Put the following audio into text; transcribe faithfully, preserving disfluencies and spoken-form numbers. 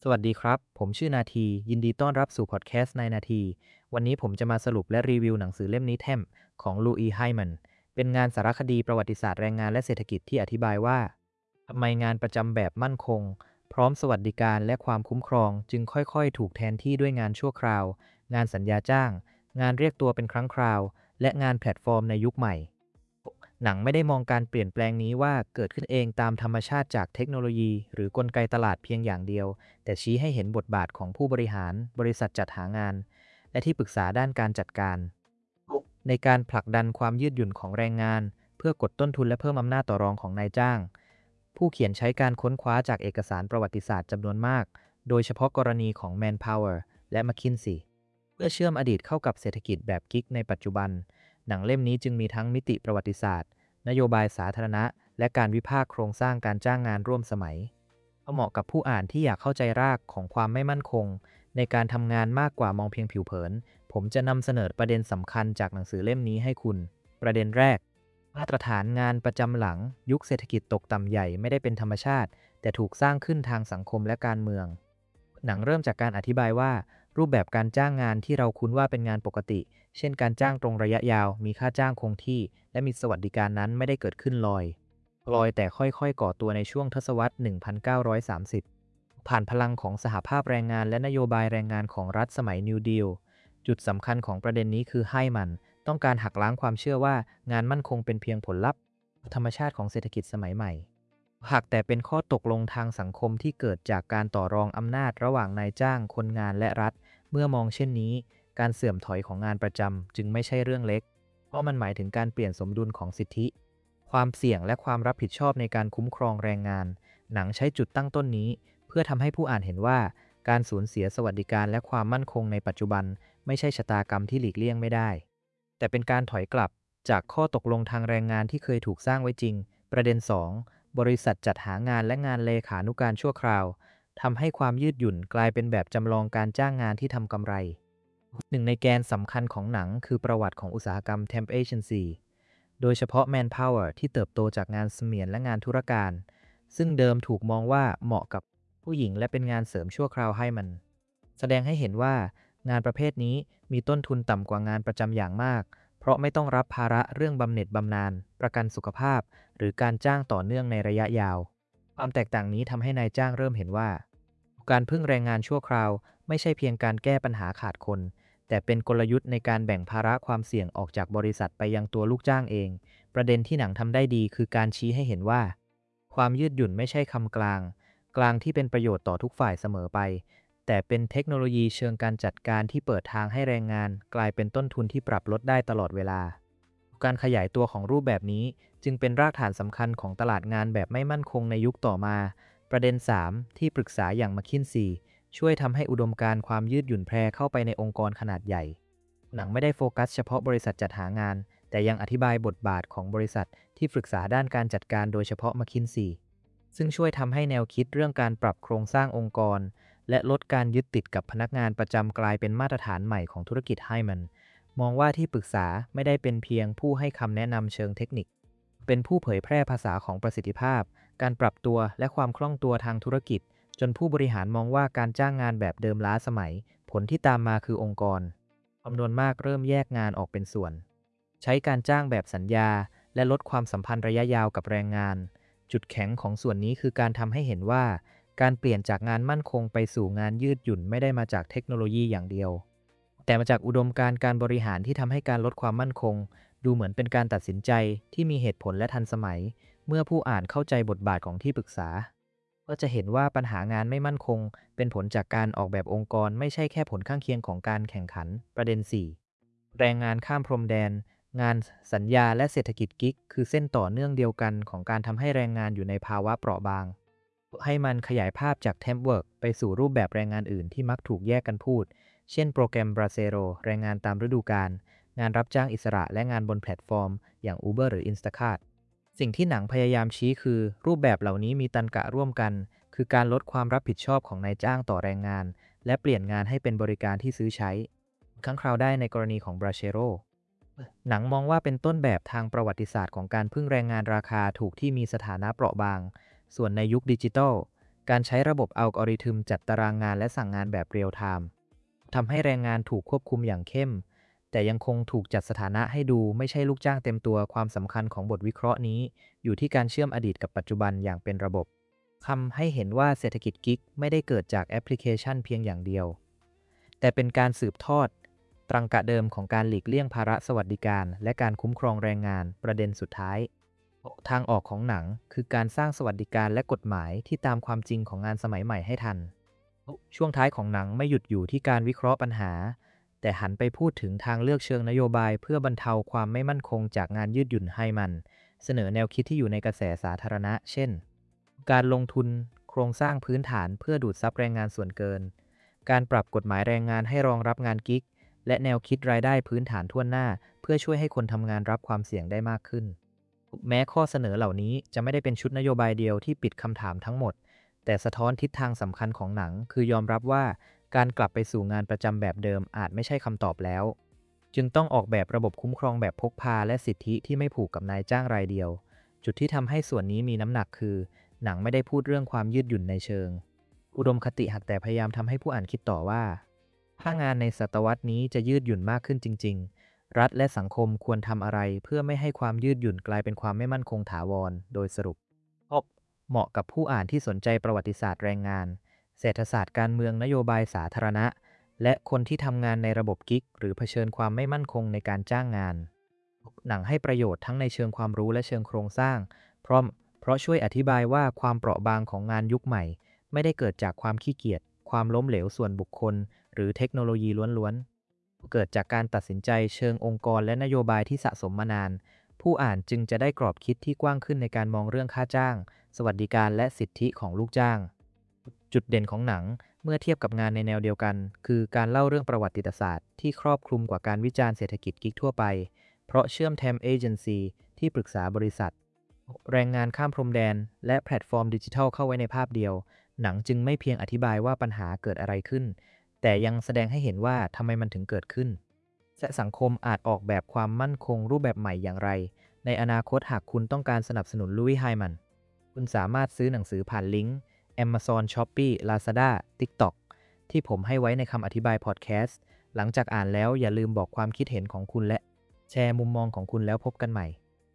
สวัสดีครับผมชื่อนาทียินดีต้อนรับสู่พอดแคสต์ในนาทีวันนี้ผมจะมาสรุปและรีวิวหนังสือเล่มนี้แทมของลูอีไฮมันเป็นงานสารคดีประวัติศาสตร์แรงงานและเศรษฐกิจที่อธิบายว่าทำไมงานประจำแบบมั่นคงพร้อมสวัสดิการและความคุ้มครองจึงค่อยๆถูกแทนที่ด้วยงานชั่วคราวงานสัญญาจ้างงานเรียกตัวเป็นครั้งคราวและงานแพลตฟอร์มในยุคใหม่ หนังไม่ได้มองการเปลี่ยนแปลงนี้ว่าเกิดขึ้นเองตามธรรมชาติจากเทคโนโลยีหรือกลไกตลาดเพียงอย่างเดียวแต่ชี้ให้เห็นบทบาทของผู้บริหารบริษัทจัดหางานและที่ปรึกษาด้านการจัดการในการผลักดันความยืดหยุ่นของแรงงานเพื่อกดต้นทุนและเพิ่มอำนาจต่อรองของนายจ้างผู้เขียนใช้การค้นคว้าจากเอกสารประวัติศาสตร์จำนวนมากโดยเฉพาะกรณีของ Manpower และ McKinsey เพื่อเชื่อมอดีตเข้ากับเศรษฐกิจแบบกิ๊กในปัจจุบันหนังเล่มนี้จึงมีทั้งมิติประวัติศาสตร์นโยบายสาธารณะและการวิพากษ์โครงสร้างการจ้างงานร่วมสมัยเหมาะกับผู้อ่านที่อยากเข้าใจรากของความไม่มั่นคงในการทำงานมากกว่ามองเพียงผิวเผินผมจะนำเสนอประเด็นสำคัญจากหนังสือเล่มนี้ให้คุณประเด็นแรกมาตรฐานงานประจำหลังยุคเศรษฐกิจตกต่ำใหญ่ไม่ได้เป็นธรรมชาติแต่ถูกสร้างขึ้นทางสังคมและการเมืองหนังเริ่มจากการอธิบายว่ารูปแบบการจ้างงานที่เราคุ้นว่าเป็นงานปกติเช่นการจ้างตรงระยะยาวมีค่าจ้างคงที่และมีสวัสดิการนั้นไม่ได้เกิดขึ้นลอยลอยแต่ค่อยๆก่อตัวในช่วงทศวรรษ หนึ่งพันเก้าร้อยสามสิบ ผ่านพลังของสหภาพแรงงานและนโยบายแรงงานของรัฐสมัยนิวดีลจุดสำคัญของประเด็นนี้คือไฮมันต้องการหักล้างความเชื่อว่างานมั่นคงเป็นเพียงผลลัพธ์ธรรมชาติของเศรษฐกิจสมัยใหม่หากแต่เป็นข้อตกลงทางสังคมที่เกิดจากการต่อรองอำนาจระหว่างนายจ้างคนงานและรัฐเมื่อมองเช่นนี้การเสื่อมถอยของงานประจำจึงไม่ใช่เรื่องเล็กเพราะมันหมายถึงการเปลี่ยนสมดุลของสิทธิความเสี่ยงและความรับผิดชอบในการคุ้มครองแรงงานหนังใช้จุดตั้งต้นนี้เพื่อทำให้ผู้อ่านเห็นว่าการสูญเสียสวัสดิการและความมั่นคงในปัจจุบันไม่ใช่ชะตากรรมที่หลีกเลี่ยงไม่ได้แต่เป็นการถอยกลับจากข้อตกลงทางแรงงานที่เคยถูกสร้างไว้จริงประเด็นสองบริษัทจัดหางานและงานเลขานุการชั่วคราวทำให้ความยืดหยุ่นกลายเป็นแบบจำลองการจ้างงานที่ทำกำไรหนึ่งในแกนสำคัญของหนังคือประวัติของอุตสาหกรรม Temp Agency โดยเฉพาะ Manpower ที่เติบโตจากงานเสมียนและงานธุรการซึ่งเดิมถูกมองว่าเหมาะกับผู้หญิงและเป็นงานเสริมชั่วคราวให้มันแสดงให้เห็นว่างานประเภทนี้มีต้นทุนต่ำกว่างานประจำอย่างมากเพราะไม่ต้องรับภาระเรื่องบำเหน็จบำนาญประกันสุขภาพหรือการจ้างต่อเนื่องในระยะยาวความแตกต่างนี้ทำให้นายจ้างเริ่มเห็นว่าการพึ่งแรงงานชั่วคราวไม่ใช่เพียงการแก้ปัญหาขาดคนแต่เป็นกลยุทธ์ในการแบ่งภาระความเสี่ยงออกจากบริษัทไปยังตัวลูกจ้างเองประเด็นที่หนังทำได้ดีคือการชี้ให้เห็นว่าความยืดหยุ่นไม่ใช่คำกลางกลางที่เป็นประโยชน์ต่อทุกฝ่ายเสมอไปแต่เป็นเทคโนโลยีเชิงการจัดการที่เปิดทางให้แรงงานกลายเป็นต้นทุนที่ปรับลดได้ตลอดเวลาการขยายตัวของรูปแบบนี้จึงเป็นรากฐานสำคัญของตลาดงานแบบไม่มั่นคงในยุคต่อมาประเด็นสามที่ปรึกษาอย่าง McKinsey ช่วยทำให้อุดมการณ์ความยืดหยุ่นแพร่เข้าไปในองค์กรขนาดใหญ่หนังไม่ได้โฟกัสเฉพาะบริษัทจัดหางานแต่ยังอธิบายบทบาทของบริษัทที่ปรึกษาด้านการจัดการโดยเฉพาะ McKinsey ซึ่งช่วยทำให้แนวคิดเรื่องการปรับโครงสร้างองค์กรและลดการยึดติดกับพนักงานประจำกลายเป็นมาตรฐานใหม่ของธุรกิจให้มันมองว่าที่ปรึกษาไม่ได้เป็นเพียงผู้ให้คำแนะนำเชิงเทคนิคเป็นผู้เผยแพร่ภาษาของประสิทธิภาพการปรับตัวและความคล่องตัวทางธุรกิจจนผู้บริหารมองว่าการจ้างงานแบบเดิมล้าสมัยผลที่ตามมาคือองค์กรจำนวนมากเริ่มแยกงานออกเป็นส่วนใช้การจ้างแบบสัญญาและลดความสัมพันธ์ระยะยาวกับแรงงานจุดแข็งของส่วนนี้คือการทำให้เห็นว่าการเปลี่ยนจากงานมั่นคงไปสู่งานยืดหยุ่นไม่ได้มาจากเทคโนโลยีอย่างเดียวแต่มาจากอุดมการณ์การบริหารที่ทำให้การลดความมั่นคงดูเหมือนเป็นการตัดสินใจที่มีเหตุผลและทันสมัยเมื่อผู้อ่านเข้าใจบทบาทของที่ปรึกษาก็จะเห็นว่าปัญหางานไม่มั่นคงเป็นผลจากการออกแบบองค์กรไม่ใช่แค่ผลข้างเคียงของการแข่งขันประเด็นสี่แรงงานข้ามพรมแดนงานสัญญาและเศรษฐกิจกิ๊กคือเส้นต่อเนื่องเดียวกันของการทำให้แรงงานอยู่ในภาวะเปราะบางให้มันขยายภาพจาก Temp Work ไปสู่รูปแบบแรงงานอื่นที่มักถูกแยกกันพูดเช่นโปรแกรมบราเซโรแรงงานตามฤดูกาลงานรับจ้างอิสระและงานบนแพลตฟอร์มอย่าง Uber หรือ Instacart สิ่งที่หนังพยายามชี้คือรูปแบบเหล่านี้มีตรรกะร่วมกันคือการลดความรับผิดชอบของนายจ้างต่อแรงงานและเปลี่ยนงานให้เป็นบริการที่ซื้อใช้ครั้งคราวได้ในกรณีของบราเชโรหนังมองว่าเป็นต้นแบบทางประวัติศาสตร์ของการพึ่งแรงงานราคาถูกที่มีสถานะเปราะบางส่วนในยุคดิจิทัลการใช้ระบบอัลกอริทึมจัดตารางงานและสั่งงานแบบเรียลไทม์ทำให้แรงงานถูกควบคุมอย่างเข้มแต่ยังคงถูกจัดสถานะให้ดูไม่ใช่ลูกจ้างเต็มตัวความสำคัญของบทวิเคราะห์นี้อยู่ที่การเชื่อมอดีตกับปัจจุบันอย่างเป็นระบบทำให้เห็นว่าเศรษฐกิจกิ๊กไม่ได้เกิดจากแอปพลิเคชันเพียงอย่างเดียวแต่เป็นการสืบทอดตรังกะเดิมของการหลีกเลี่ยงภาระสวัสดิการและการคุ้มครองแรงงานประเด็นสุดท้ายทางออกของหนังคือการสร้างสวัสดิการและกฎหมายที่ตามความจริงของงานสมัยใหม่ให้ทันช่วงท้ายของหนังไม่หยุดอยู่ที่การวิเคราะห์ปัญหาแต่หันไปพูดถึงทางเลือกเชิงนโยบายเพื่อบรรเทาความไม่มั่นคงจากงานยืดหยุ่นให้มันเสนอแนวคิดที่อยู่ในกระแสสาธารณะเช่นการลงทุนโครงสร้างพื้นฐานเพื่อดูดซับแรงงานส่วนเกินการปรับกฎหมายแรงงานให้รองรับงานกิ๊กและแนวคิดรายได้พื้นฐานทั่วหน้าเพื่อช่วยให้คนทำงานรับความเสี่ยงได้มากขึ้นแม้ข้อเสนอเหล่านี้จะไม่ได้เป็นชุดนโยบายเดียวที่ปิดคำถามทั้งหมดแต่สะท้อนทิศทางสำคัญของหนังคือยอมรับว่าการกลับไปสู่งานประจำแบบเดิมอาจไม่ใช่คำตอบแล้วจึงต้องออกแบบระบบคุ้มครองแบบพกพาและสิทธิที่ไม่ผูกกับนายจ้างรายเดียวจุดที่ทำให้ส่วนนี้มีน้ำหนักคือหนังไม่ได้พูดเรื่องความยืดหยุ่นในเชิงอุดมคติหักแต่พยายามทำให้ผู้อ่านคิดต่อว่าถ้างานในศตวรรษนี้จะยืดหยุ่นมากขึ้นจริงๆรัฐและสังคมควรทำอะไรเพื่อไม่ให้ความยืดหยุ่นกลายเป็นความไม่มั่นคงถาวรโดยสรุปเหมาะกับผู้อ่านที่สนใจประวัติศาสตร์แรงงานเศรษฐศาสตร์การเมืองนโยบายสาธารณะและคนที่ทำงานในระบบกิ๊กหรือเผชิญความไม่มั่นคงในการจ้างงานหนังให้ประโยชน์ทั้งในเชิงความรู้และเชิงโครงสร้างเพราะเพราะช่วยอธิบายว่าความเปราะบางของงานยุคใหม่ไม่ได้เกิดจากความขี้เกียจความล้มเหลวส่วนบุคคลหรือเทคโนโลยีล้วนๆเกิดจากการตัดสินใจเชิงองค์กรและนโยบายที่สะสมมานานผู้อ่านจึงจะได้กรอบคิดที่กว้างขึ้นในการมองเรื่องค่าจ้างสวัสดิการและสิทธิของลูกจ้างจุดเด่นของหนังเมื่อเทียบกับงานในแนวเดียวกันคือการเล่าเรื่องประวัติศาสตร์ที่ครอบคลุมกว่าการวิจารณ์เศรษฐกิจกิ๊กทั่วไปเพราะเชื่อมแทมเอเจนซีที่ปรึกษาบริษัทแรงงานข้ามพรมแดนและแพลตฟอร์มดิจิทัลเข้าไว้ในภาพเดียวหนังจึงไม่เพียงอธิบายว่าปัญหาเกิดอะไรขึ้นแต่ยังแสดงให้เห็นว่าทำไมมันถึงเกิดขึ้นและสังคมอาจออกแบบความมั่นคงรูปแบบใหม่อย่างไรในอนาคตหากคุณต้องการสนับสนุนลุยส์ ไฮมันคุณสามารถซื้อหนังสือผ่านลิงก์ Amazon Shopee Lazada TikTok ที่ผมให้ไว้ในคำอธิบายพอดแคสต์หลังจากอ่านแล้วอย่าลืมบอกความคิดเห็นของคุณและแชร์มุมมองของคุณแล้วพบกันใหม่